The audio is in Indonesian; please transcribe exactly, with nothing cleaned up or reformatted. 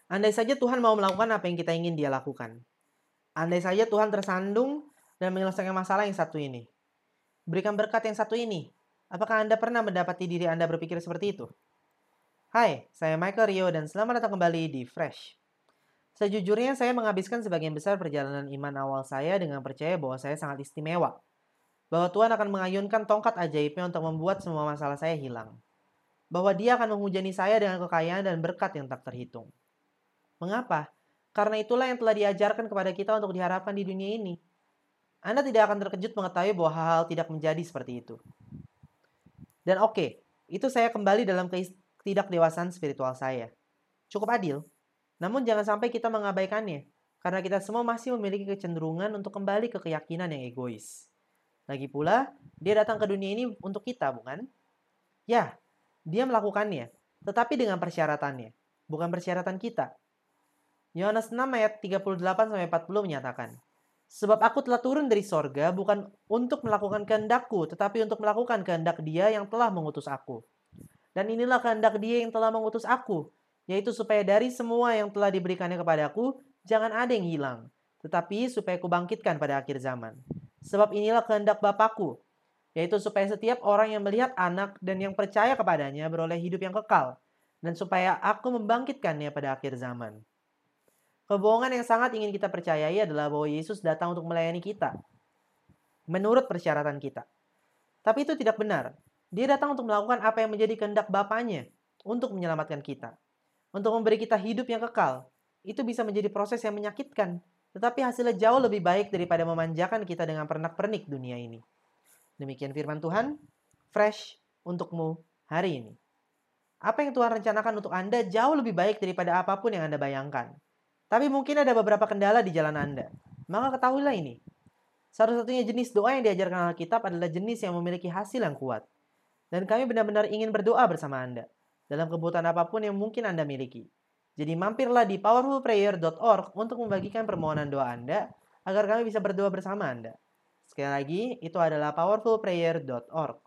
Andai saja Tuhan mau melakukan apa yang kita ingin Dia lakukan. Andai saja Tuhan tersandung dan menyelesaikan masalah yang satu ini. Berikan berkat yang satu ini. Apakah Anda pernah mendapati diri Anda berpikir seperti itu? Hai, saya Michael Rio dan selamat datang kembali di Fresh. Sejujurnya saya menghabiskan sebagian besar perjalanan iman awal saya dengan percaya bahwa saya sangat istimewa. Bahwa Tuhan akan mengayunkan tongkat ajaibnya untuk membuat semua masalah saya hilang. Bahwa Dia akan menghujani saya dengan kekayaan dan berkat yang tak terhitung. Mengapa? Karena itulah yang telah diajarkan kepada kita untuk diharapkan di dunia ini. Anda tidak akan terkejut mengetahui bahwa hal-hal tidak menjadi seperti itu. Dan oke, okay, itu saya kembali dalam ketidakdewasaan spiritual saya. Cukup adil, namun jangan sampai kita mengabaikannya, karena kita semua masih memiliki kecenderungan untuk kembali ke keyakinan yang egois. Lagi pula, Dia datang ke dunia ini untuk kita, bukan? Ya, Dia melakukannya, tetapi dengan persyaratannya, bukan persyaratan kita. Yohanes enam ayat tiga puluh delapan sampai empat puluh menyatakan, sebab aku telah turun dari sorga bukan untuk melakukan kehendakku, tetapi untuk melakukan kehendak Dia yang telah mengutus aku. Dan inilah kehendak Dia yang telah mengutus aku, yaitu supaya dari semua yang telah diberikannya kepadaku, jangan ada yang hilang, tetapi supaya kubangkitkan pada akhir zaman. Sebab inilah kehendak Bapakku, yaitu supaya setiap orang yang melihat anak dan yang percaya kepadanya beroleh hidup yang kekal, dan supaya aku membangkitkannya pada akhir zaman. Kebohongan yang sangat ingin kita percayai adalah bahwa Yesus datang untuk melayani kita, menurut persyaratan kita. Tapi itu tidak benar. Dia datang untuk melakukan apa yang menjadi kehendak Bapaknya, untuk menyelamatkan kita, untuk memberi kita hidup yang kekal. Itu bisa menjadi proses yang menyakitkan, tetapi hasilnya jauh lebih baik daripada memanjakan kita dengan pernak-pernik dunia ini. Demikian firman Tuhan, fresh untukmu hari ini. Apa yang Tuhan rencanakan untuk Anda jauh lebih baik daripada apapun yang Anda bayangkan. Tapi mungkin ada beberapa kendala di jalan Anda. Maka ketahuilah ini. Satu-satunya jenis doa yang diajarkan Alkitab adalah jenis yang memiliki hasil yang kuat. Dan kami benar-benar ingin berdoa bersama Anda dalam kebutuhan apapun yang mungkin Anda miliki. Jadi mampirlah di powerful prayer dot org untuk membagikan permohonan doa Anda agar kami bisa berdoa bersama Anda. Sekali lagi, itu adalah powerful prayer dot org.